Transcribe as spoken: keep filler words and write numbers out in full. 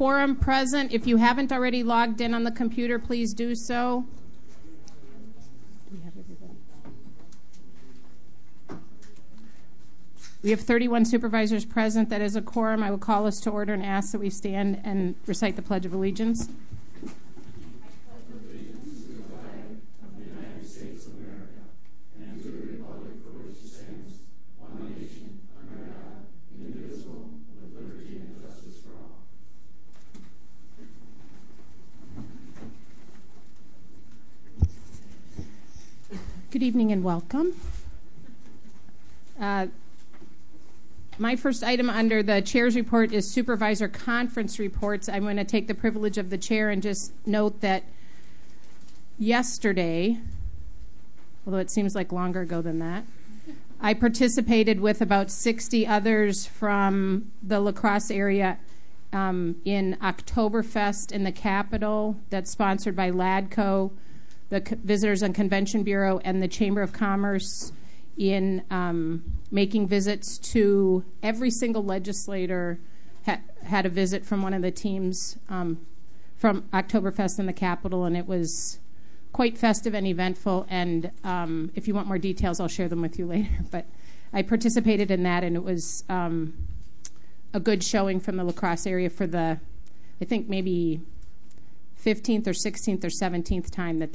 quorum present. If you haven't already logged in on the computer, please do so. Do we have everybody? We have thirty-one supervisors present. That is a quorum. I will call us to order and ask that we stand and recite the Pledge of Allegiance. Good evening and welcome. Uh, my first item under the chair's report is supervisor conference reports. I'm going to take the privilege of the chair and just note that yesterday, although it seems like longer ago than that, I participated with about sixty others from the La Crosse area um, in Oktoberfest in the Capitol that's sponsored by LADCO, the C- Visitors and Convention Bureau, and the Chamber of Commerce in um, making visits to every single legislator ha- had a visit from one of the teams um, from Oktoberfest in the Capitol, and it was quite festive and eventful. And um, if you want more details, I'll share them with you later. But I participated in that, and it was um, a good showing from the La Crosse area for the, I think maybe fifteenth or sixteenth or seventeenth time that they